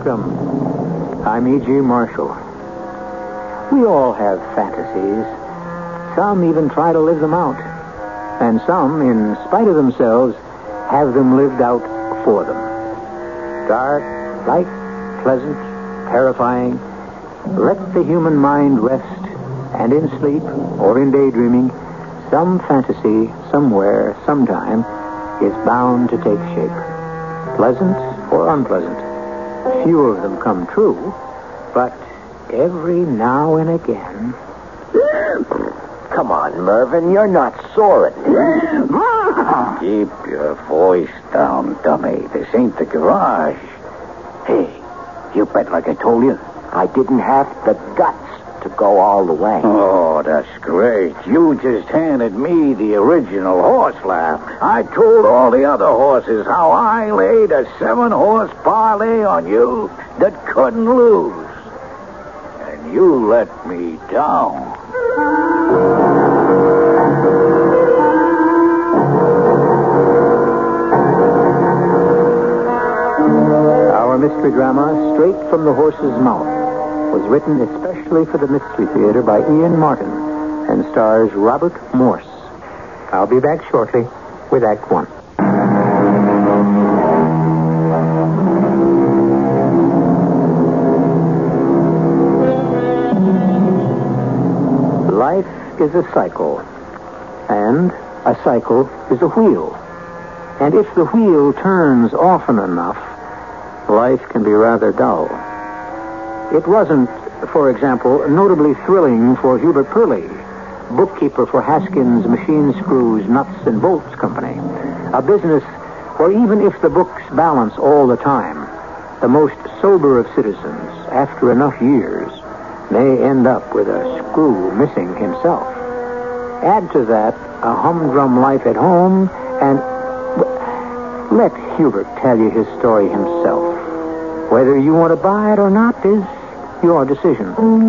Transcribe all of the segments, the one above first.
Welcome. I'm E.G. Marshall. We all have fantasies. Some even try to live them out. And some, in spite of themselves, have them lived out for them. Dark, light, pleasant, terrifying. Let the human mind rest, and in sleep or in daydreaming, some fantasy, somewhere, sometime, is bound to take shape. Pleasant or unpleasant. Few of them come true, but every now and again... Come on, Mervyn, you're not soaring. Keep your voice down, dummy. This ain't the garage. Hey, you bet like I told you. I didn't have the guts to go all the way. Oh, that's great. You just handed me the original horse laugh. I told all the other horses how I laid a 7-horse parlay on you that couldn't lose. And you let me down. Our mystery drama, Straight from the Horse's Mouth, was written especially for the Mystery Theater by Ian Martin and stars Robert Morse. I'll be back shortly with Act One. Life is a cycle, and a cycle is a wheel. And if the wheel turns often enough, life can be rather dull. It wasn't, for example, notably thrilling for Hubert Purley, bookkeeper for Haskins Machine Screws, Nuts and Bolts Company, a business where even if the books balance all the time, the most sober of citizens, after enough years, may end up with a screw missing himself. Add to that a humdrum life at home, and let Hubert tell you his story himself. Whether you want to buy it or not is your decision.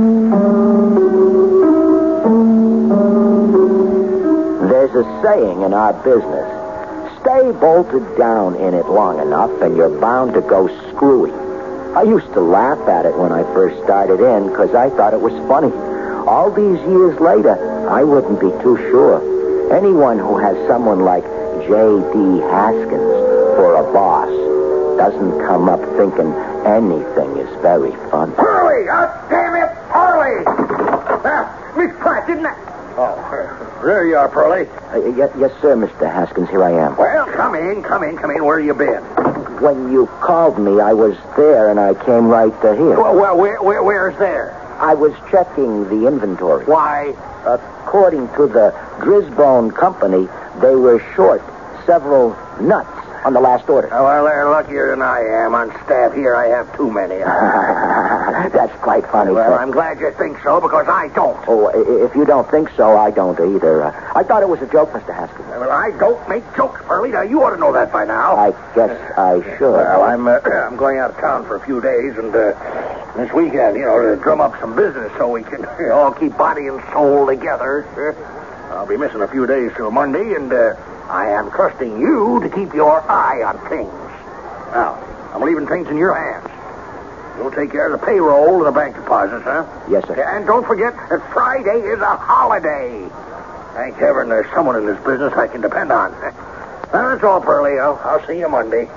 There's a saying in our business. Stay bolted down in it long enough and you're bound to go screwy. I used to laugh at it when I first started in because I thought it was funny. All these years later, I wouldn't be too sure. Anyone who has someone like J.D. Haskins for a boss doesn't come up thinking anything is very fun. Hurley! Oh, damn it! Hurley! Miss Pratt, didn't I? Oh, there you are, Pearlie. Yes, sir, Mr. Haskins. Here I am. Well, come in. Where you been? When you called me, I was there, and I came right to here. Well, where's there? I was checking the inventory. Why? According to the Grisbone Company, they were short several nuts on the last order. Oh, well, they're luckier than I am. On staff here, I have too many. That's quite funny, well, sir. I'm glad you think so, because I don't. Oh, if you don't think so, I don't either. I thought it was a joke, Mr. Haskins. Well, I don't make jokes, Pearlie. Now, you ought to know that by now. I guess I should. Well, I'm going out of town for a few days, and this weekend, to drum up some business so we can all keep body and soul together. I'll be missing a few days till Monday, and I am trusting you to keep your eye on things. Now, I'm leaving things in your hands. You'll take care of the payroll and the bank deposits, huh? Yes, sir. And don't forget that Friday is a holiday. Thank heaven there's someone in this business I can depend on. Well, that's all, Pearlie. I'll see you Monday.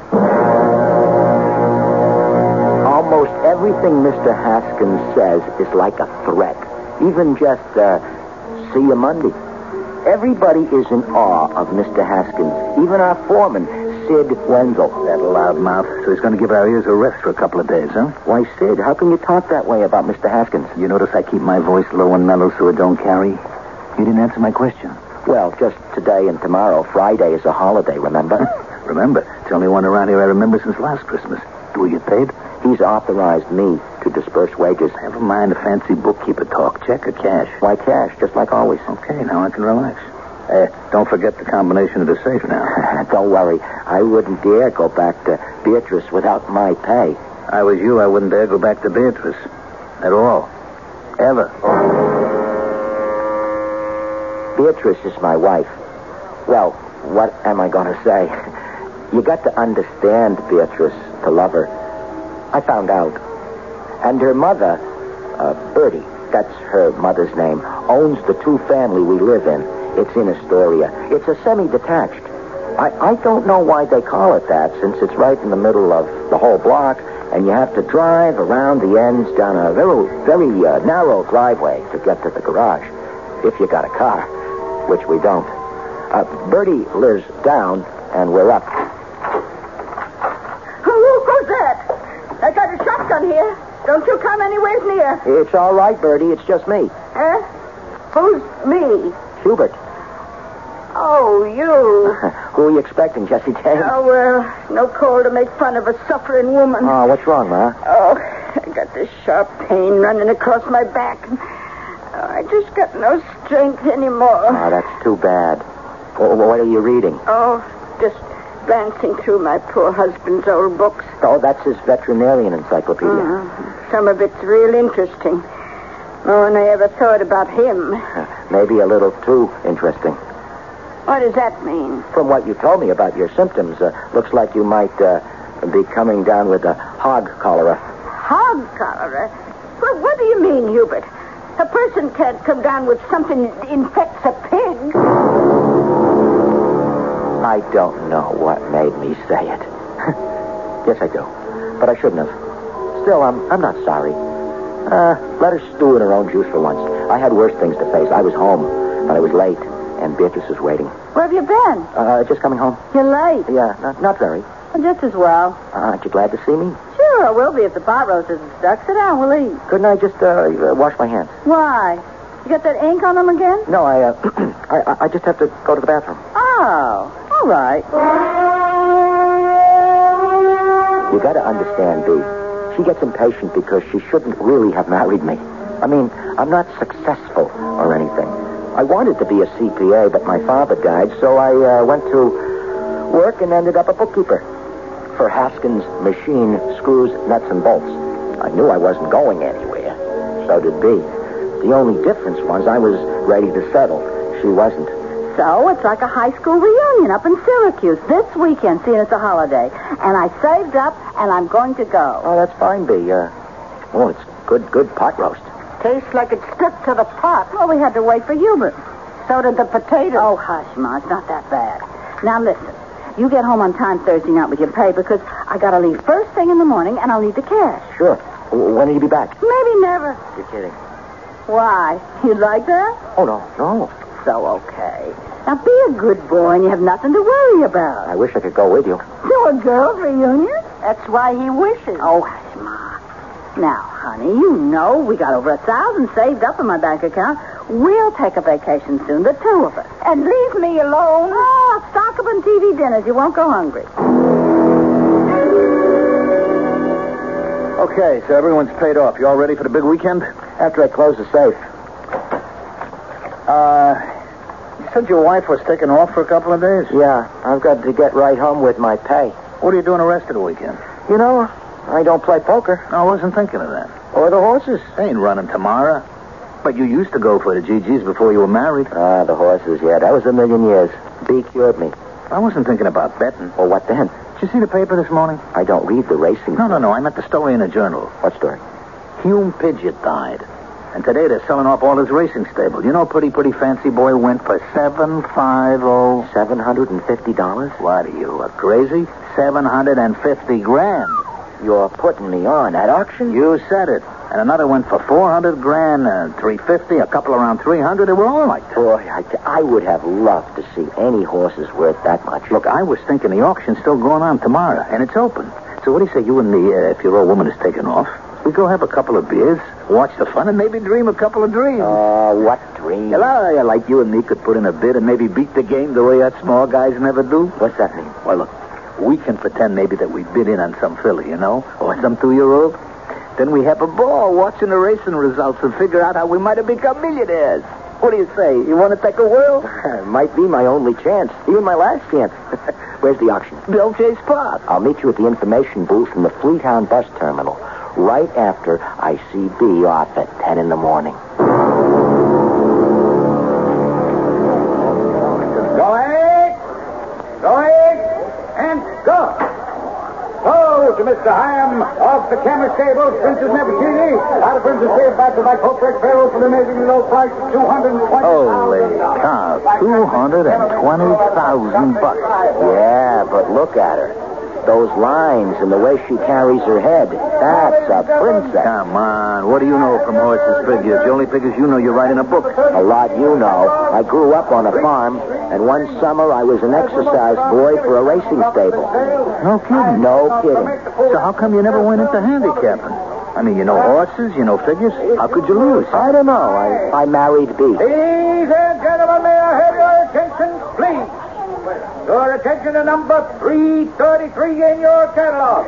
Almost everything Mr. Haskins says is like a threat. Even just, see you Monday. Everybody is in awe of Mr. Haskins. Even our foreman, Sid Wenzel. That loudmouth. So he's going to give our ears a rest for a couple of days, huh? Why, Sid, how can you talk that way about Mr. Haskins? You notice I keep my voice low and mellow so it don't carry? You didn't answer my question. Well, just today and tomorrow. Friday is a holiday, remember? Remember? It's the only one around here I remember since last Christmas. Do we get paid? He's authorized me to disperse wages. Never mind the fancy bookkeeper talk. Check or cash? Why, cash, just like always. Okay, now I can relax. Don't forget the combination of the safe now. Don't worry. I wouldn't dare go back to Beatrice without my pay. I was you, I wouldn't dare go back to Beatrice. At all. Ever. Beatrice is my wife. Well, what am I going to say? You got to understand Beatrice to love her. I found out. And her mother, Bertie, that's her mother's name, owns the two-family we live in. It's in Astoria. It's a semi-detached. I don't know why they call it that, since it's right in the middle of the whole block, and you have to drive around the ends down a very narrow driveway to get to the garage, if you got a car, which we don't. Bertie lives down, and we're up. Who's that? I got a shotgun here. Don't you come anywhere near. It's all right, Bertie. It's just me. Huh? Who's me? Hubert. Oh, you. Who are you expecting, Jessie Jane? Oh, well, no call to make fun of a suffering woman. Oh, what's wrong, Ma? Oh, I got this sharp pain running across my back. Oh, I just got no strength anymore. Oh, that's too bad. What are you reading? Oh, just glancing through my poor husband's old books. Oh, that's his veterinarian encyclopedia. Some of it's real interesting. More than I ever thought about him. Maybe a little too interesting. What does that mean? From what you told me about your symptoms, looks like you might be coming down with a hog cholera. Hog cholera? Well, what do you mean, Hubert? A person can't come down with something that infects a pig. I don't know what made me say it. Yes, I do. But I shouldn't have. Still, I'm not sorry. Let her stew in her own juice for once. I had worse things to face. I was home, but I was late, and Beatrice was waiting. Where have you been? Just coming home. You're late. Yeah, not very. Well, just as well. Aren't you glad to see me? Sure, I will be if the pot roast isn't stuck. Sit down, we'll eat. Couldn't I just wash my hands? Why? You got that ink on them again? No, I just have to go to the bathroom. Oh, all right. You got to understand, Bee. She gets impatient because she shouldn't really have married me. I mean, I'm not successful or anything. I wanted to be a CPA, but my father died, so I went to work and ended up a bookkeeper for Haskins Machine Screws, Nuts, and Bolts. I knew I wasn't going anywhere. So did Bee. The only difference was I was ready to settle. She wasn't. So it's like a high school reunion up in Syracuse this weekend, seeing it's a holiday. And I saved up, and I'm going to go. Oh, that's fine, Bee. It's good pot roast. Tastes like it's stuck to the pot. Well, we had to wait for Hubert. So did the potatoes. Oh, hush, Ma. It's not that bad. Now, listen. You get home on time Thursday night with your pay because I got to leave first thing in the morning, and I'll need the cash. Sure. When will you be back? Maybe never. You're kidding. Why? You like that? Oh, no. So, okay. Now, be a good boy, and you have nothing to worry about. I wish I could go with you. To a girls' reunion? That's why he wishes. Oh, hush, Ma. Now, honey, you know we got over $1,000 saved up in my bank account. We'll take a vacation soon, the two of us. And leave me alone. Oh, stock up on TV dinners. You won't go hungry. Okay, so everyone's paid off. You all ready for the big weekend? After I close the safe. You said your wife was taking off for a couple of days? Yeah, I've got to get right home with my pay. What are you doing the rest of the weekend? You know, I don't play poker. No, I wasn't thinking of that. Or the horses. They ain't running tomorrow. But you used to go for the GGs before you were married. The horses, yeah. That was a million years. B cured me. I wasn't thinking about betting. Well, what then? Did you see the paper this morning? I don't read the racing. No. I meant the story in the journal. What story? Hume Pidgeot died. And today they're selling off all his racing stable. You know, pretty fancy boy went for $750. $750? What are you, crazy? $750,000. You're putting me on at auction? You said it. And another went for $400,000, $350, a couple around $300. They were all like that. Boy, I would have loved to see any horses worth that much. Look, I was thinking the auction's still going on tomorrow, and it's open. So what do you say you and me, if your old woman is taking off, we go have a couple of beers, watch the fun, and maybe dream a couple of dreams. Oh, what dreams? Hello, like you and me could put in a bid and maybe beat the game the way us small guys never do. What's that mean? Well, look, we can pretend maybe that we bid in on some filly, you know, or some 2-year-old. Then we have a ball watching the racing results and figure out how we might have become millionaires. What do you say? You want to take a whirl? Might be my only chance. Even my last chance. Where's the auction? Bill Chase Park. I'll meet you at the information booth in the Fleetown bus terminal right after I see B off at 10 in the morning. Going, and go. 2, to Mr. Hyam of the Camera Stables, Princess Nefertiti. Out of Princess Stable back to my Copex Pharaoh for the amazingly low price of $220,000. Holy cow, $220,000. Yeah, but look at her. Those lines and the way she carries her head. That's a princess. Come on. What do you know from horses' figures? The only figures you know, you're writing a book. A lot you know. I grew up on a farm, and one summer I was an exercise boy for a racing stable. No kidding. No kidding. So how come you never went into handicapping? I mean, you know horses, you know figures. How could you lose? I don't know. I married B. Ladies and gentlemen, may I have your attention, please? Your attention to number 333 in your catalog.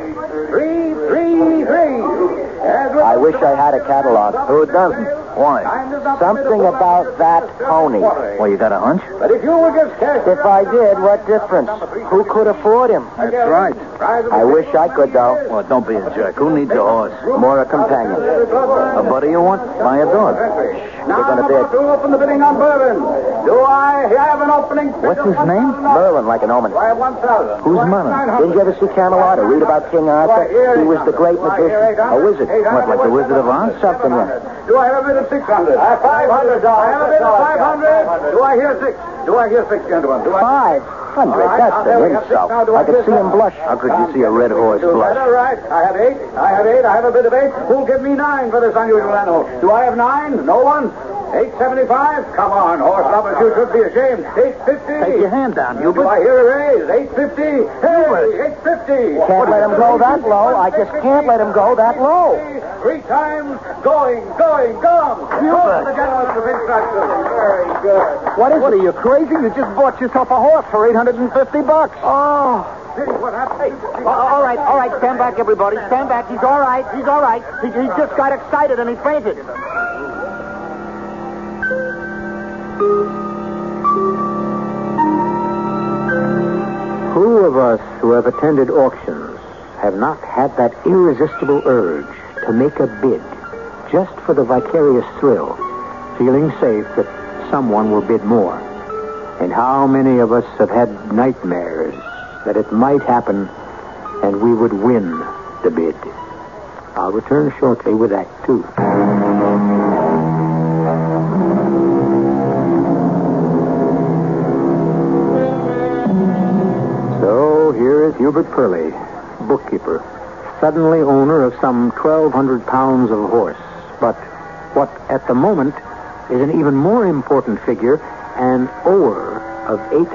333. I wish I had a catalog. Who doesn't? Why? Something about that pony. Well, you got a hunch? But if you will just cash If I did, what difference? Who could afford him? That's right. I wish I could, though. Well, don't be a jerk. Who needs a horse? More a companion. A buddy you want? Buy a dog. Now They're gonna I'm bid. about to open the bidding on Merlin. Do I have an opening? What's his name? Merlin, like an omen. Do I have 1,000? Who's Merlin? Didn't you ever see Camelot or read about King Arthur? He was the great magician. A wizard. What, like the Wizard of Oz? Something like that. Do I have a bid of 600? I have $500. I have a bid of 500. Do I hear 6? Do I hear 6, gentlemen? Do I? 500. That's an insult. I could see him blush. How could you see a red horse blush? All right. I have 8. I have 8. I have a bid of 8. Who'll give me 9 for this unusual animal? Do I have 9? No one? 875? Come on, horse lovers, you should be ashamed. 850? Take your hand down, Do Hubert. I hear a raise? 850? Hey, 850. Can't let him go that low. I just can't let him go that low. 3 times. Going. Go to the gentleman of the pinstripes. Very good. What are you, crazy? You just bought yourself a horse for $850. Oh. See what happened? All right. Stand back, everybody. Stand back. He's all right. He just got excited and he fainted. Who of us who have attended auctions have not had that irresistible urge to make a bid just for the vicarious thrill, feeling safe that someone will bid more? And how many of us have had nightmares that it might happen and we would win the bid? I'll return shortly with Act 2. So here is Hubert Purley, bookkeeper, suddenly owner of some 1,200 pounds of horse. But what at the moment is an even more important figure, an ower of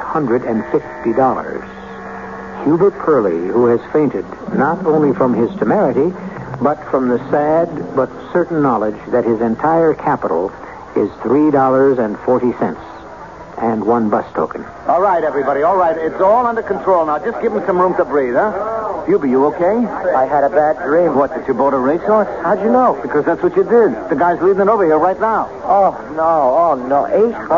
$850. Hubert Purley, who has fainted not only from his temerity, but from the sad but certain knowledge that his entire capital is $3.40 and 1 bus token. All right, everybody. All right. It's all under control now. Just give him some room to breathe, huh? Hubert, you okay? I had a bad dream. What, that you bought a racehorse? How'd you know? Because that's what you did. The guy's leading it over here right now. Oh, no.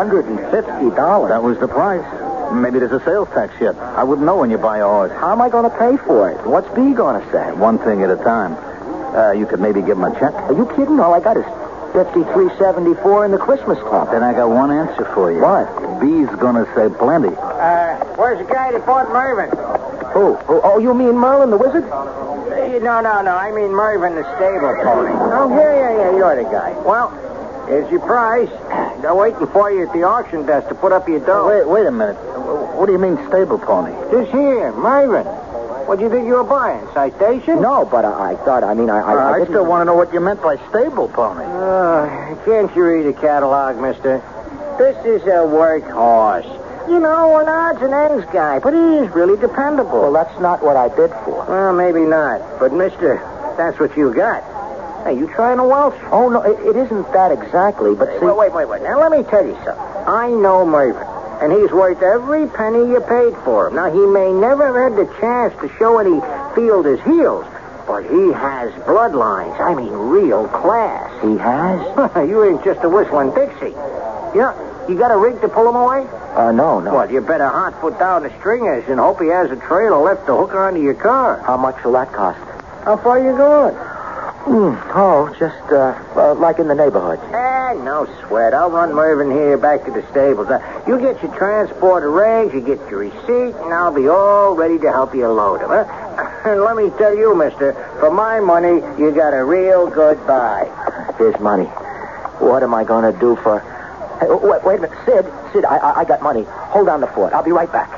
$850. That was the price. Maybe there's a sales tax yet. I wouldn't know when you buy a horse. How am I going to pay for it? What's B going to say? One thing at a time. You could maybe give him a check. Are you kidding? All I got is $53.74 in the Christmas club. Then I got one answer for you. What? B's gonna say plenty. Where's the guy that bought Mervyn? Who? Oh, you mean Merlin the wizard? No. I mean Mervyn the stable pony. Oh, yeah. You're the guy. Well, here's your price. They're waiting for you at the auction desk to put up your dough. Wait a minute. What do you mean stable pony? Just here, Mervyn. What do you think you were buying? Citation? No, but I thought, I didn't... I still want to know what you meant by stable pony. Can't you read a catalog, mister? This is a workhorse. You know, an odds and ends guy, but he is really dependable. Well, that's not what I bid for. Well, maybe not. But, mister, that's what you got. Hey, you trying to Welsh? Oh, no, it isn't that exactly, but see... Wait. Now, let me tell you something. I know Mervyn, and he's worth every penny you paid for him. Now, he may never have had the chance to show any field his heels, but he has bloodlines. I mean, real class. He has? You ain't just a whistling Dixie. You got a rig to pull him away? No. Well, you better hot foot down the stringers and hope he has a trailer left to hook onto your car. How much will that cost? How far you going? Just, like in the neighborhood. No sweat. I'll run Mervyn here back to the stables. You get your transport arranged, you get your receipt, and I'll be all ready to help you load him, huh? And let me tell you, mister, for my money, you got a real good buy. Here's money. What am I going to do for... Hey, wait a minute. Sid, I got money. Hold on the fort. I'll be right back.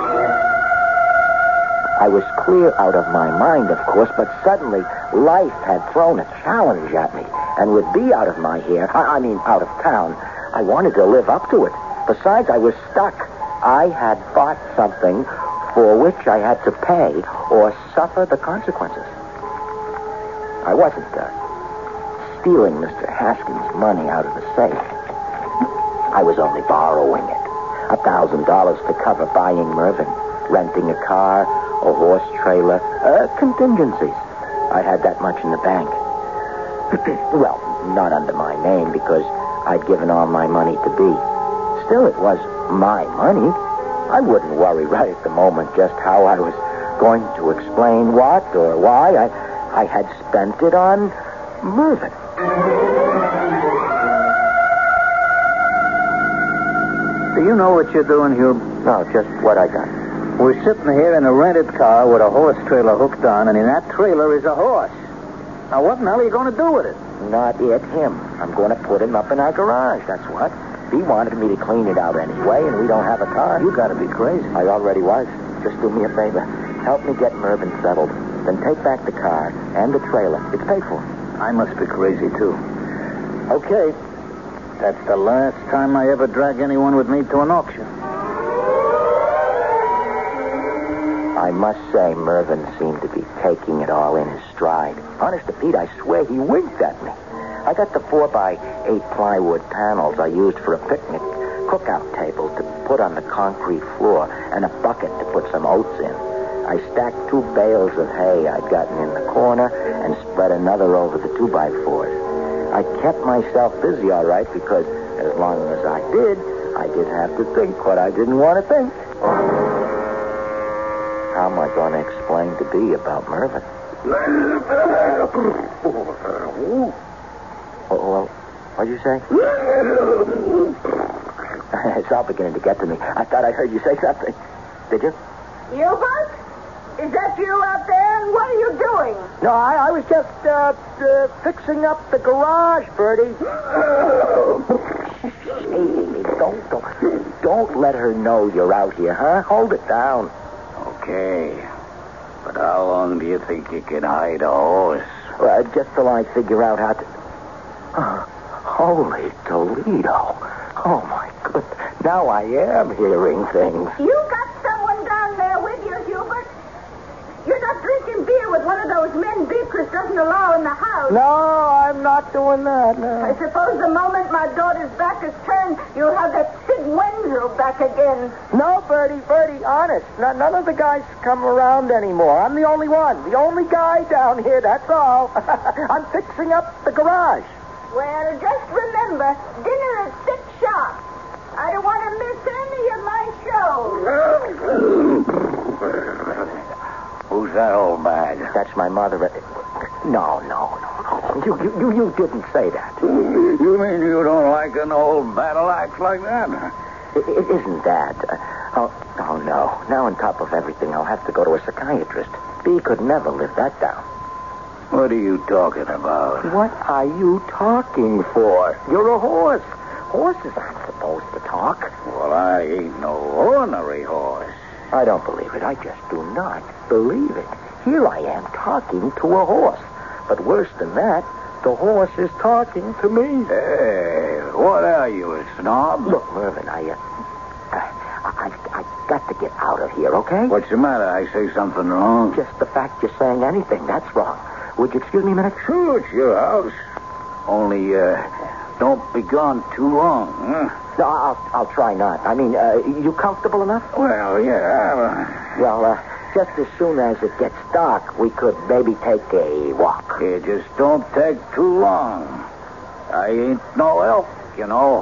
I was clear out of my mind, of course, but suddenly life had thrown a challenge at me. And with B out of my hair, I mean out of town, I wanted to live up to it. Besides, I was stuck. I had bought something for which I had to pay or suffer the consequences. I wasn't stealing Mr. Haskins' money out of the safe. I was only borrowing it. $1,000 to cover buying Mervyn, renting a car, a horse trailer, contingencies. I had that much in the bank. Well, not under my name because I'd given all my money to B. Still, it was my money. I wouldn't worry right at the moment just how I was going to explain what or why I had spent it on Mervyn. Do you know what you're doing, Hugh? No, just what I got. We're sitting here in a rented car with a horse trailer hooked on, and in that trailer is a horse. Now, what in the hell are you going to do with it? Not it, him. I'm going to put him up in our garage, that's what. He wanted me to clean it out anyway, and we don't have a car. You got to be crazy. I already was. Just do me a favor. Help me get Mervyn settled. Then take back the car and the trailer. It's paid for. I must be crazy, too. Okay. That's the last time I ever drag anyone with me to an auction. I must say, Mervyn seemed to be taking it all in his stride. Honest to Pete, I swear he winked at me. I got the 4x8 plywood panels I used for a picnic cookout table to put on the concrete floor and a bucket to put some oats in. I stacked 2 bales of hay I'd gotten in the corner and spread another over the 2x4s. I kept myself busy, all right, because as long as I didn't have to think what I didn't want to think. How am I going to explain to B about Mervyn? Well, what'd you say? It's all beginning to get to me. I thought I heard you say something. Did you? Hubert? Is that you out there? And what are you doing? No, I was just fixing up the garage, Bertie. Hey, don't let her know you're out here, huh? Hold it down. Okay. But how long do you think you can hide a horse? Just till I figure out how to... Holy Toledo. Oh, my goodness. Now I am hearing things. You got someone down there with you, Hubert? You're not drinking beer with one of those men Beatrice doesn't allow in the house. No, I'm not doing that, no. I suppose the moment my daughter's back is turned, you'll have that Sid Wenzel back again. No, Bertie, honest. None of the guys come around anymore. I'm the only one. The only guy down here, that's all. I'm fixing up the garage. Well, just remember, dinner at 6 sharp. I don't want to miss any of my show. Who's that old bag? That's my mother. No. You didn't say that. You mean you don't like an old battle axe like that? It isn't that. Oh, no. Now on top of everything, I'll have to go to a psychiatrist. B could never live that down. What are you talking about? What are you talking for? You're a horse. Horses aren't supposed to talk. Well, I ain't no ordinary horse. I don't believe it. I just do not believe it. Here I am talking to a horse. But worse than that, the horse is talking to me. Hey, what are you, a snob? Look, Mervyn, I've got to get out of here, okay? What's the matter? I say something wrong? Just the fact you're saying anything, that's wrong. Would you excuse me a minute? Sure, it's your house. Only, don't be gone too long, huh? No, I'll try not. I mean, you comfortable enough? Well, yeah. Well, just as soon as it gets dark, we could maybe take a walk. It just don't take too long. I ain't no elf, you know.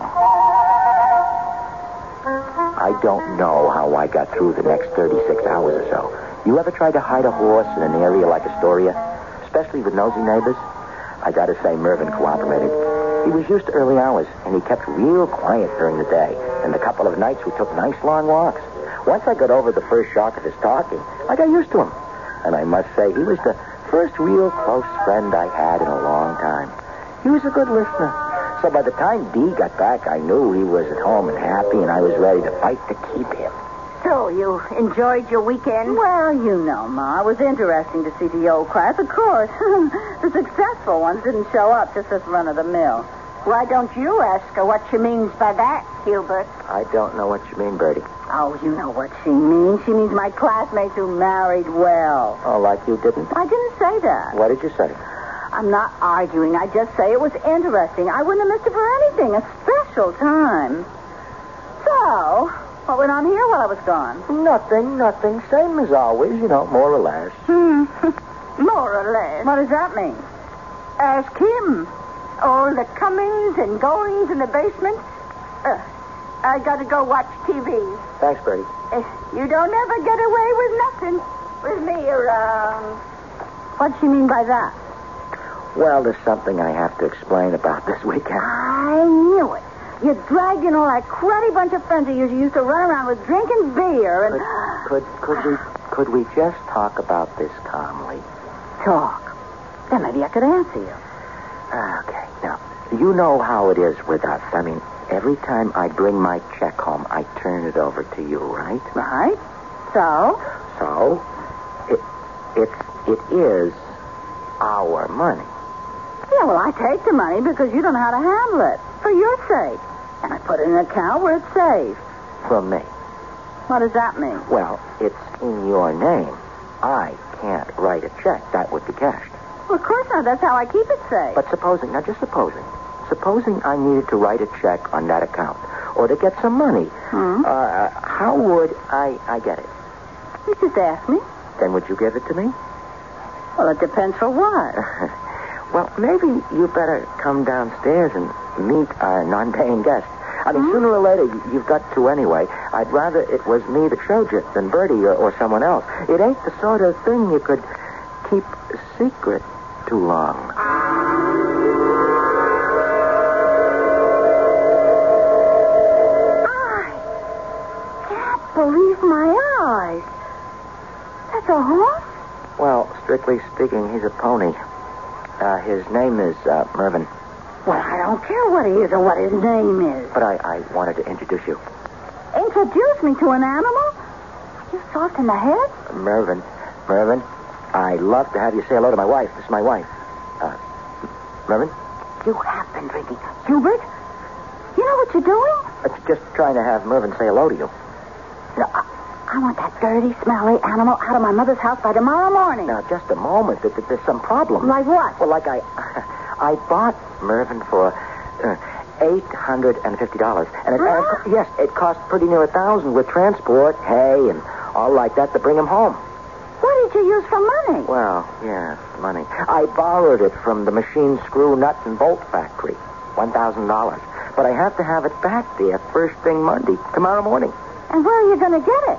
I don't know how I got through the next 36 hours or so. You ever tried to hide a horse in an area like Astoria? Especially with nosy neighbors? I gotta say, Mervyn cooperated. He was used to early hours, and he kept real quiet during the day. And a couple of nights, we took nice long walks. Once I got over the first shock of his talking, I got used to him. And I must say, he was the first real close friend I had in a long time. He was a good listener. So by the time Dee got back, I knew he was at home and happy, and I was ready to fight to keep him. So, you enjoyed your weekend? Well, you know, Ma. It was interesting to see the old class. Of course, the successful ones didn't show up, just as run-of-the-mill. Why don't you ask her what she means by that, Hubert? I don't know what you mean, Bertie. Oh, you know what she means. She means my classmates who married well. Oh, like you didn't? I didn't say that. What did you say? I'm not arguing. I just say it was interesting. I wouldn't have missed it for anything. A special time. So, what went on here while I was gone? Nothing. Same as always, more or less. More or less. What does that mean? Ask him. All the comings and goings in the basement. I gotta go watch TV. Thanks, Bertie. You don't ever get away with nothing with me around. What do you mean by that? Well, there's something I have to explain about this weekend. I knew it. You dragged in all that cruddy bunch of friends of yours you used to run around with drinking beer and... Could we just talk about this calmly? Talk? Then maybe I could answer you. Okay. Now, you know how it is with us. I mean, every time I bring my check home, I turn it over to you, right? Right. So? So, it is our money. Yeah, well, I take the money because you don't know how to handle it. For your sake. And I put it in an account where it's safe. From me. What does that mean? Well, it's in your name. I can't write a check. That would be cashed. Well, of course not. That's how I keep it safe. But supposing I needed to write a check on that account or to get some money, how would I get it? You just ask me. Then would you give it to me? Well, it depends for what. Well, maybe you better come downstairs and meet our non-paying guest. I mean, sooner or later, you've got to anyway. I'd rather it was me that showed you than Bertie or someone else. It ain't the sort of thing you could keep secret too long. I can't believe my eyes. That's a horse? Well, strictly speaking, he's a pony. His name is Mervyn. Well, I don't care what he is or what his name is. But I wanted to introduce you. Introduce me to an animal? Are you soft in the head? Mervyn, I'd love to have you say hello to my wife. This is my wife. Mervyn? You have been drinking. Hubert, you know what you're doing? It's just trying to have Mervyn say hello to you. No, I want that dirty, smelly animal out of my mother's house by tomorrow morning. Now, just a moment. There's some problem. Like what? Well, like I bought Mervyn for $850. And yes, it cost pretty near $1,000 with transport, hay, and all like that to bring him home. What did you use for money? Well, yeah, money. I borrowed it from the machine screw nut and bolt factory. $1,000. But I have to have it back there first thing Monday, tomorrow morning. And where are you going to get it?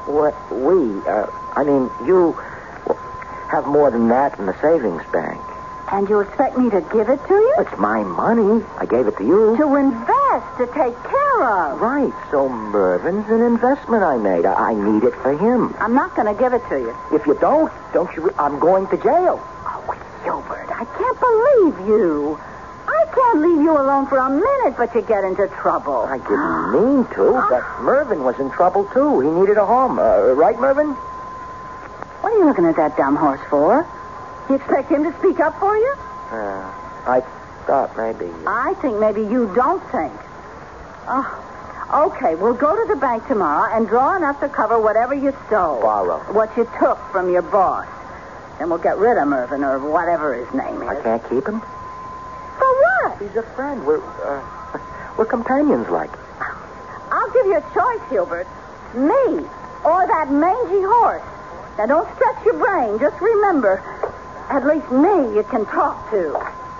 You have more than that in the savings bank. And you expect me to give it to you? It's my money. I gave it to you. To invest, to take care of. Right. So Mervyn's an investment I made. I need it for him. I'm not going to give it to you. If you don't you... I'm going to jail. Oh, Gilbert, I can't believe you. I can't leave you alone for a minute, but you get into trouble. I didn't mean to, but Mervyn was in trouble, too. He needed a home. Right, Mervyn? What are you looking at that dumb horse for? You expect him to speak up for you? I thought maybe... I think maybe you don't think. Oh, okay, we'll go to the bank tomorrow and draw enough to cover whatever you stole. Borrow. What you took from your boss. Then we'll get rid of Mervyn or whatever his name is. I can't keep him? For what? He's a friend. We're companions like. I'll give you a choice, Hubert. Me or that mangy horse. Now, don't stretch your brain. Just remember, at least me you can talk to.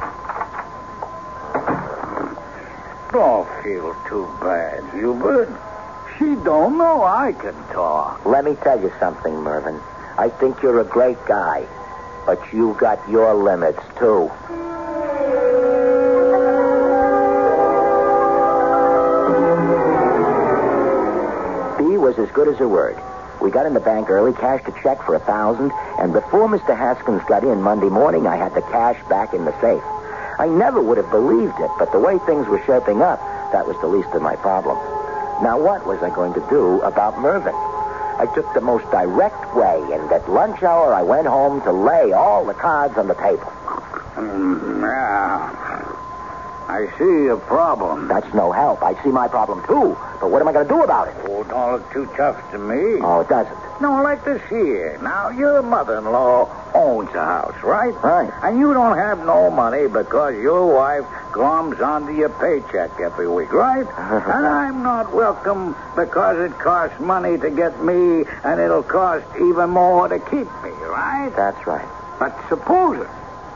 Don't feel too bad, Hubert. She don't know I can talk. Let me tell you something, Mervyn. I think you're a great guy, but you got your limits, too. Bea was as good as her word. We got in the bank early, cashed a check for $1,000, and before Mr. Haskins got in Monday morning, I had the cash back in the safe. I never would have believed it, but the way things were shaping up, that was the least of my problems. Now, what was I going to do about Mervyn? I took the most direct way, and at lunch hour, I went home to lay all the cards on the table. I see a problem. That's no help. I see my problem, too. But what am I going to do about it? Oh, don't look too tough to me. Oh, it doesn't. No, like this here. Now, your mother-in-law owns a house, right? Right. And you don't have no money because your wife gloms onto your paycheck every week, right? And I'm not welcome because it costs money to get me, and it'll cost even more to keep me, right? That's right. But supposing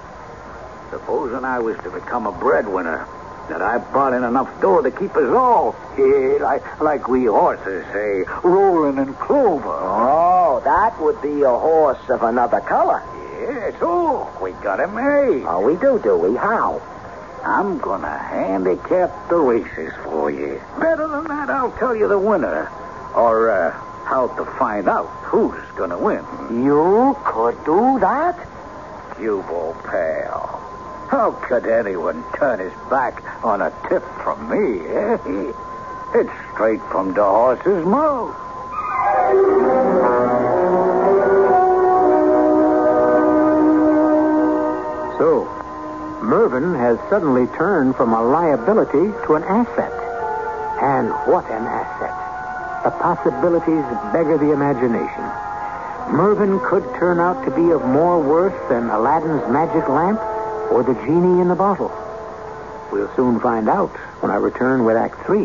I was to become a breadwinner, that I brought in enough dough to keep us all, like we horses say, rolling in clover. Oh, that would be a horse of another color. Yes, oh, we got him made. Oh, we do we? How? I'm going to handicap the races for you. Better than that, I'll tell you the winner. Or how to find out who's going to win. You could do that? Cubo, pal. How could anyone turn his back on a tip from me, eh? It's straight from the horse's mouth. So, Mervyn has suddenly turned from a liability to an asset. And what an asset. The possibilities beggar the imagination. Mervyn could turn out to be of more worth than Aladdin's magic lamp or the genie in the bottle. We'll soon find out when I return with Act 3.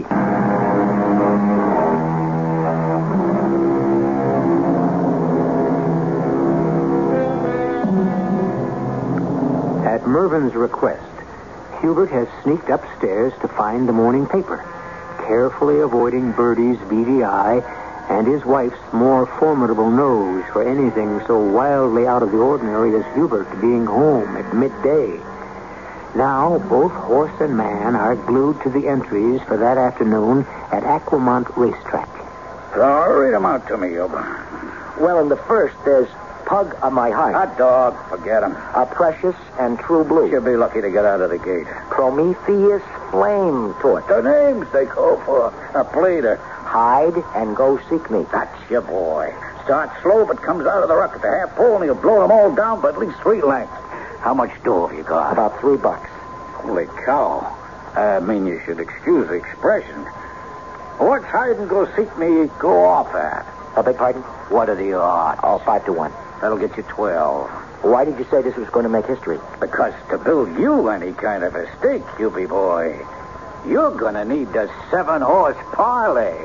At Mervyn's request, Hubert has sneaked upstairs to find the morning paper, carefully avoiding Birdie's beady eye and his wife's more formidable nose for anything so wildly out of the ordinary as Hubert being home at midday. Now, both horse and man are glued to the entries for that afternoon at Aquamont Racetrack. Read them out to me, Hubert. Well, in the first, there's Pug of My Heart. Hot dog, forget him. A Precious and True Blue. You'll be lucky to get out of the gate. Prometheus Flame Torch. The names they call for a pleader. Hide and Go Seek Me. That's your boy. Starts slow, but comes out of the ruck at the half pole, and he'll blow them all down for at least 3 lengths. How much dough have you got? About $3. Holy cow. I mean, you should excuse the expression. What's Hide and Go Seek Me go off at? I beg pardon? What are the odds? Oh, 5 to 1. That'll get you 12. Why did you say this was going to make history? Because to build you any kind of a stake, Hubie boy, you're going to need the 7-horse parlay.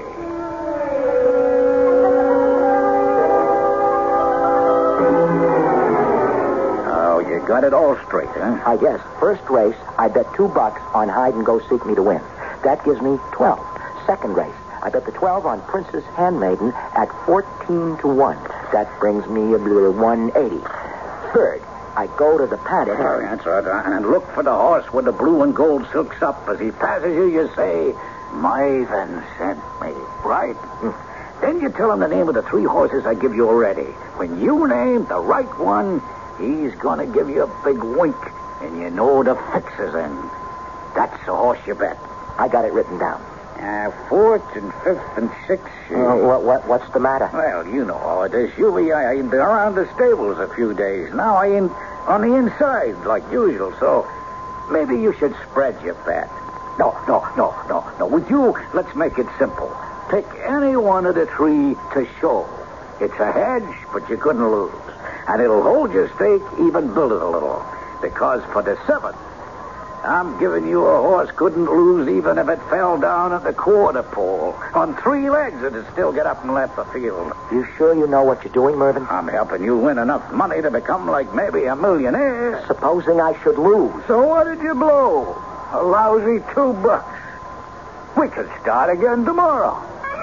Oh, you got it all straight, huh? I guess. First race, I bet $2 on Hide and Go Seek Me to win. That gives me 12. Second race, I bet the 12 on Princess Handmaiden at 14 to 1. That brings me a 180. Third, I go to the paddock. Oh, that's right. And look for the horse with the blue and gold silks up. As he passes you, you say, Mervyn sent me, right? Then you tell him the name of the 3 horses I give you already. When you name the right one, he's going to give you a big wink, and you know the fix is in. That's the horse you bet. I got it written down. 4th and 5th and 6th. What's the matter? Well, you know how it is. Huey, I ain't been around the stables a few days. Now I ain't on the inside like usual, so maybe you should spread your bet. No. With you, let's make it simple. Pick any one of the 3 to show. It's a hedge, but you couldn't lose. And it'll hold your stake, even build it a little. Because for the 7th, I'm giving you a horse couldn't lose even if it fell down at the quarter pole. On 3 legs, it'd still get up and left the field. You sure you know what you're doing, Mervyn? I'm helping you win enough money to become like maybe a millionaire. Supposing I should lose. So what did you blow? A lousy $2. We could start again tomorrow.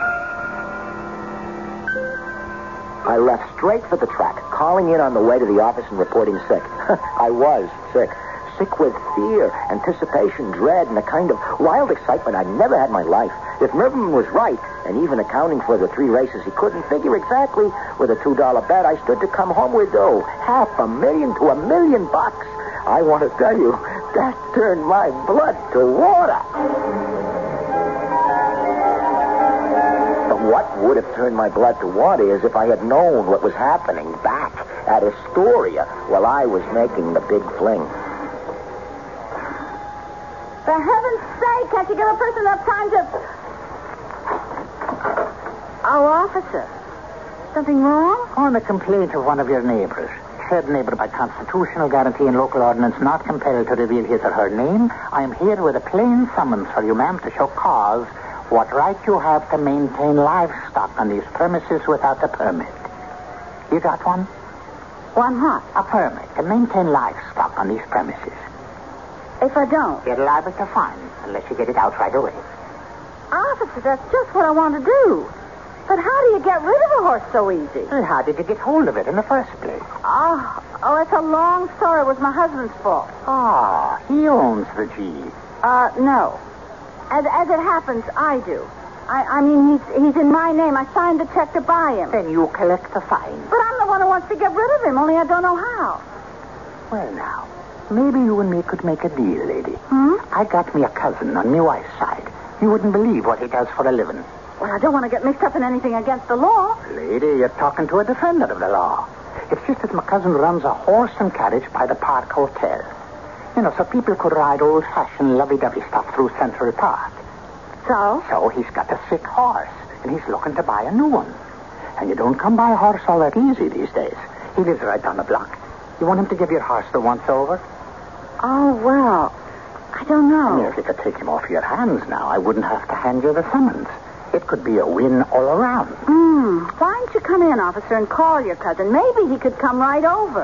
I left straight for the track, calling in on the way to the office and reporting sick. I was sick. sick with fear, anticipation, dread, and a kind of wild excitement I'd never had in my life. If Mervyn was right, and even accounting for the 3 races he couldn't figure exactly with a $2 bet, I stood to come home with $500,000 to $1 million. I want to tell you, that turned my blood to water. But what would have turned my blood to water is if I had known what was happening back at Astoria while I was making the big fling. For heaven's sake, can't you give a person enough time to... Oh, officer. Something wrong? On the complaint of one of your neighbors. Said neighbor, by constitutional guarantee and local ordinance, not compelled to reveal his or her name, I am here with a plain summons for you, ma'am, to show cause what right you have to maintain livestock on these premises without a permit. You got one? One what? A permit to maintain livestock on these premises. If I don't? You're liable to fine unless you get it out right away. Officer, that's just what I want to do. But how do you get rid of a horse so easy? Well, how did you get hold of it in the first place? Oh, it's a long story. It was my husband's fault. Ah, he owns the G. No. As it happens, I do. I mean, he's in my name. I signed the check to buy him. Then you collect the fine. But I'm the one who wants to get rid of him, only I don't know how. Well, now, maybe you and me could make a deal, lady. I got me a cousin on my wife's side. You wouldn't believe what he does for a living. Well, I don't want to get mixed up in anything against the law. Lady, you're talking to a defender of the law. It's just that my cousin runs a horse and carriage by the Park Hotel. You know, so people could ride old-fashioned lovey-dovey stuff through Central Park. So? So he's got a sick horse, and he's looking to buy a new one. And you don't come by a horse all that easy these days. He lives right down the block. You want him to give your horse the once-over? Oh, well, I don't know. I mean, if you could take him off your hands now, I wouldn't have to hand you the summons. It could be a win all around. Why don't you come in, officer, and call your cousin? Maybe he could come right over.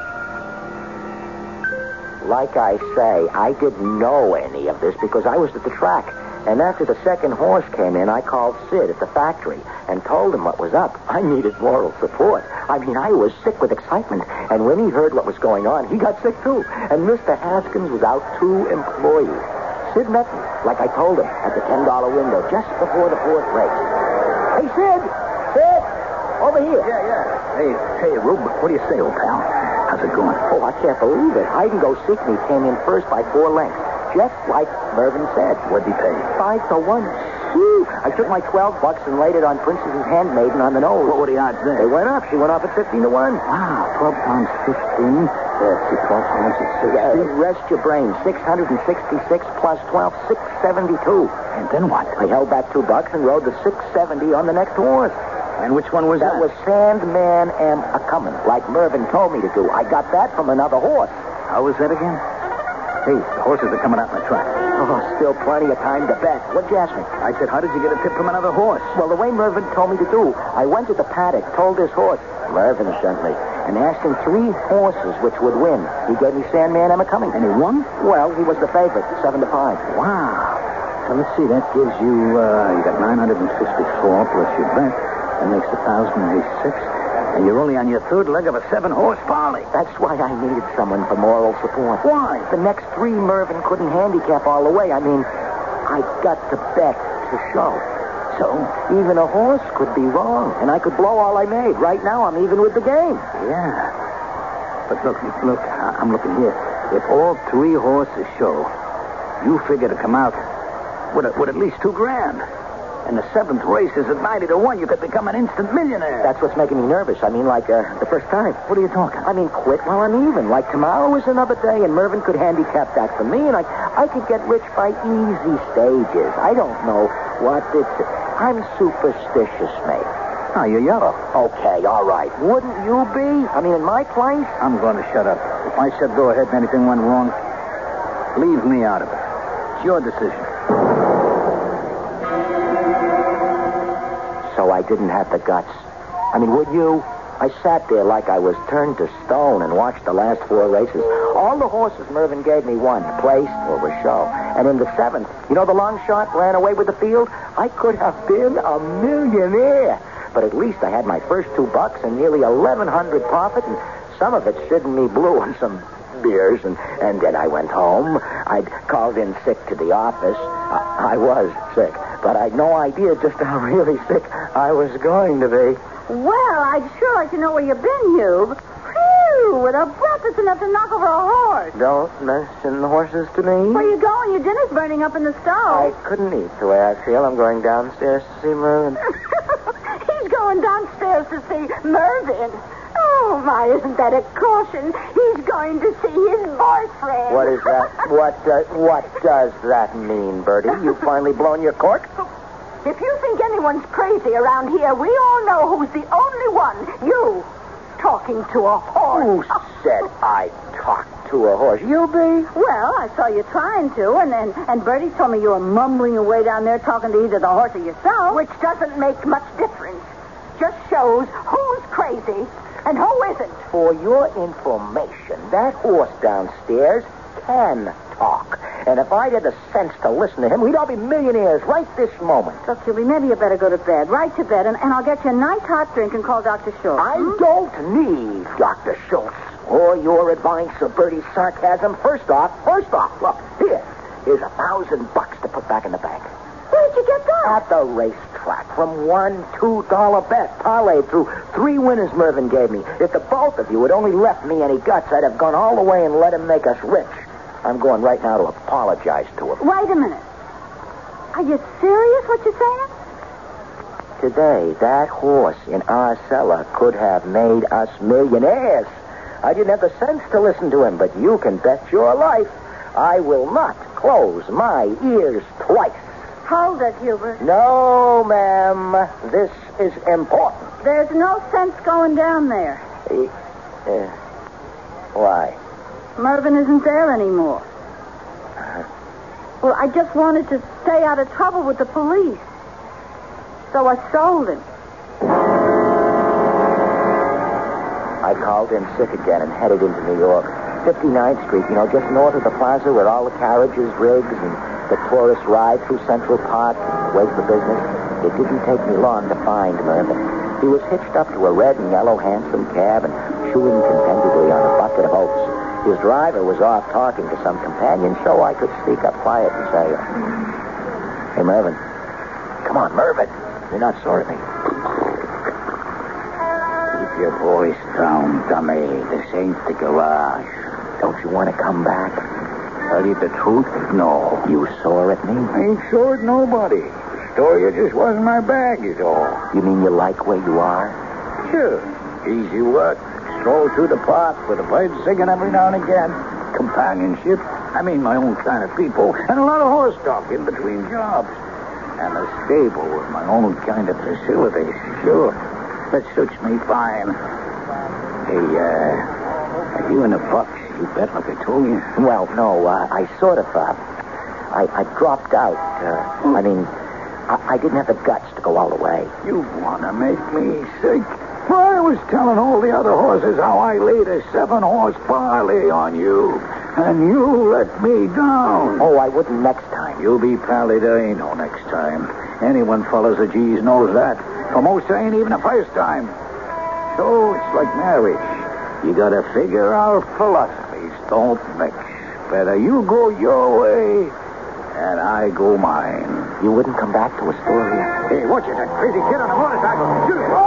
Like I say, I didn't know any of this because I was at the track. And after the second horse came in, I called Sid at the factory and told him what was up. I needed moral support. I mean, I was sick with excitement. And when he heard what was going on, he got sick too. And Mr. Haskins was out 2 employees. Sid met me, like I told him, at the $10 window just before the 4th race. Hey, Sid! Sid! Over here. Yeah. Hey, Rube, what do you say, old pal? How's it going? Oh, I can't believe it. Hide-and-go-seek me came in first by 4 lengths, just like Mervyn said. What'd he pay? 5-1. Phew. I took my $12 and laid it on Princess's handmaiden on the nose. What were the odds there? They went up. She went off at 15-1. Wow, 12 times 15. 12 times 60. Rest your brain. 666 plus 12, 672. And then what? I held back $2 and rode the 670 on the next horse. And which one was that? That was Sandman am a-comin', like Mervyn told me to do. I got that from another horse. How was that again? Hey, the horses are coming out in the track. Oh, still plenty of time to bet. What'd you ask me? I said, how did you get a tip from another horse? Well, the way Mervyn told me to do, I went to the paddock, told this horse, Mervyn sent me, and asked him 3 horses which would win. He gave me Sandman am a-comin'. And he won? Well, he was the favorite, 7-5. Wow. So let's see, that gives you, you got 954 plus your bet. That makes 1,086. And you're only on your 3rd leg of a 7-horse parlay. That's why I needed someone for moral support. Why? The next 3 Mervyn couldn't handicap all the way. I mean, I got to bet to show. So, even a horse could be wrong, and I could blow all I made. Right now, I'm even with the game. Yeah. But look, I'm looking here. If all 3 horses show, you figure to come out with at least $2,000. And the 7th race is at 90-1. You could become an instant millionaire. That's what's making me nervous. I mean, like, the first time. What are you talking? I mean, quit while I'm even. Like, tomorrow is another day, and Mervyn could handicap that for me, and I could get rich by easy stages. I don't know what it's... I'm superstitious, mate. Oh, you're yellow. Okay, all right. Wouldn't you be? I mean, in my place? I'm going to shut up. If I said go ahead and anything went wrong, leave me out of it. It's your decision. So I didn't have the guts. I mean, would you? I sat there like I was turned to stone and watched the last 4 races. All the horses Mervyn gave me won, placed or was show. And in the 7th, you know the long shot ran away with the field? I could have been a millionaire. But at least I had my first $2 and nearly 1,100 profit, and some of it shouldn't me blue on some beers, and then I went home. I'd called in sick to the office. I was sick, but I'd no idea just how really sick I was going to be. Well, I'd sure like to know where you've been, Hugh. Phew, with a breath that's enough to knock over a horse. Don't mention horses to me. Where you going? Your dinner's burning up in the I stove. couldn't eat the way I feel. I'm going downstairs to see Mervyn. He's going downstairs to see Mervyn. Oh, my, isn't that a caution? He's going to see his boyfriend. What is that? What does that mean, Bertie? You finally blown your cork? If you think anyone's crazy around here, we all know who's the only one. You. Talking to a horse. Who said I talked to a horse? You be? Well, I saw you trying to, and Bertie told me you were mumbling away down there talking to either the horse or yourself. Which doesn't make much difference. Just shows who's crazy and who isn't. For your information, that horse downstairs can talk. And if I had the sense to listen to him, we'd all be millionaires right this moment. Look, Hughie, maybe you better go to bed. Right to bed, and I'll get you a nice hot drink and call Dr. Schultz. I don't need Dr. Schultz or your advice or Bertie's sarcasm. First off, look, here's $1,000 to put back in the bank. Where did you get that? At the racetrack, from $1 $2 bet, parlayed through 3 winners Mervyn gave me. If the both of you had only left me any guts, I'd have gone all the way and let him make us rich. I'm going right now to apologize to him. Wait a minute. Are you serious what you're saying? Today, that horse in our cellar could have made us millionaires. I didn't have the sense to listen to him, but you can bet your life I will not close my ears twice. Hold it, Hubert. No, ma'am. This is important. There's no sense going down there. Why? Mervyn isn't there anymore. Well, I just wanted to stay out of trouble with the police. So I sold him. I called in sick again and headed into New York. 59th Street, just north of the plaza where all the carriages, rigs, and the tourists ride through Central Park and wait for business. It didn't take me long to find Mervyn. He was hitched up to a red and yellow hansom cab and chewing contentedly on a bucket of oats. His driver was off talking to some companion, so I could sneak up quiet and say, "Hey, Mervyn. Come on, Mervyn. You're not sore at me." Keep your voice down, dummy. This ain't the garage. Don't you want to come back? Tell you the truth? No. You sore at me? I ain't sore at nobody. The story just wasn't my bag, is all. You mean you like where you are? Sure. Easy work. Stroll through the park with a bird singing every now and again. Companionship. I mean, my own kind of people. And a lot of horse talk in between jobs. And a stable with my own kind of facilities. Sure. That suits me fine. Hey, are you in the bucks? You bet like I told you. Well, no, I sort of, I dropped out. I didn't have the guts to go all the way. You want to make me sick? I was telling all the other horses how I laid a 7-horse parlay on you, and you let me down. Oh, I wouldn't next time. You'll be pally, there ain't no next time. Anyone follows the G's knows that. For most, there ain't even a first time. So it's like marriage. You gotta figure our philosophies don't mix. Better you go your way, and I go mine. You wouldn't come back to Astoria? Hey, watch it, that crazy kid on the motorcycle. Shoot him.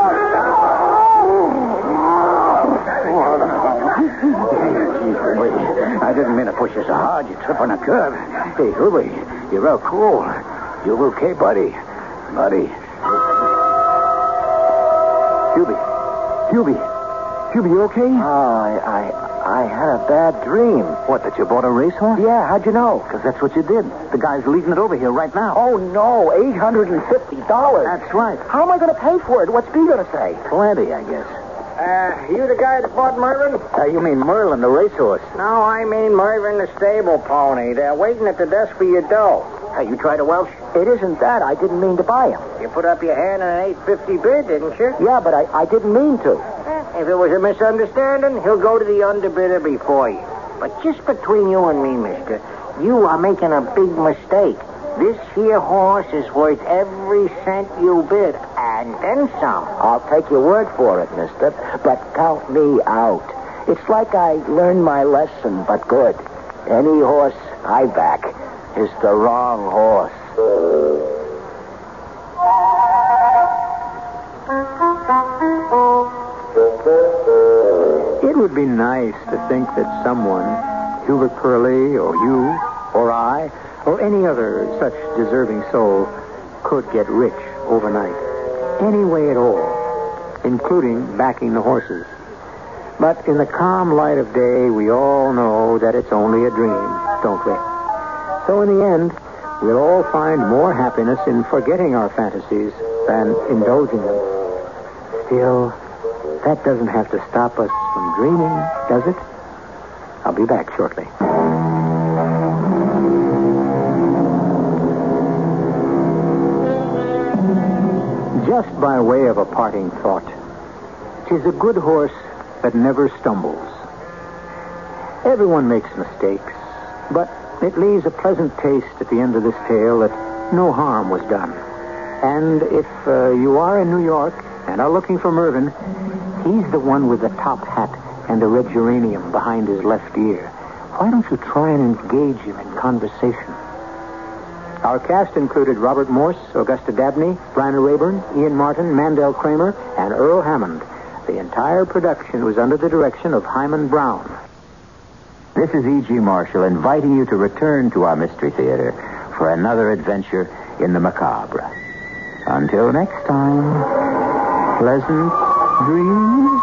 I didn't mean to push you so hard. You trip on a curb. Hey, Ruby, you're real cool. You okay, buddy? Buddy. Hubie, you okay? Oh, I had a bad dream. What, that you bought a racehorse? Yeah, how'd you know? Because that's what you did. The guy's leading it over here right now. Oh, no, $850. That's right. How am I going to pay for it? What's B going to say? Plenty, I guess. You the guy that bought Mervyn? You mean Merlin, the racehorse? No, I mean Mervyn, the stable pony. They're waiting at the desk for your dough. Hey, you tried to Welsh? It isn't that. I didn't mean to buy him. You put up your hand on an $850 bid, didn't you? Yeah, but I didn't mean to. If it was a misunderstanding, he'll go to the underbidder before you. But just between you and me, mister, you are making a big mistake. This here horse is worth every cent you bid, and then some. I'll take your word for it, mister, but count me out. It's like I learned my lesson, but good. Any horse I back is the wrong horse. It would be nice to think that someone, Hubert Purley or you or I or any other such deserving soul, could get rich overnight. Any way at all, including backing the horses. But in the calm light of day, we all know that it's only a dream, don't we? So in the end, we'll all find more happiness in forgetting our fantasies than indulging them. Still, that doesn't have to stop us from dreaming, does it? I'll be back shortly. Just by way of a parting thought, 'tis a good horse that never stumbles. Everyone makes mistakes, but it leaves a pleasant taste at the end of this tale that no harm was done. And if you are in New York and are looking for Mervyn, he's the one with the top hat and the red geranium behind his left ear. Why don't you try and engage him in conversation? Our cast included Robert Morse, Augusta Dabney, Bryna Rayburn, Ian Martin, Mandel Kramer, and Earl Hammond. The entire production was under the direction of Hyman Brown. This is E.G. Marshall inviting you to return to our Mystery Theater for another adventure in the macabre. Until next time, pleasant dreams.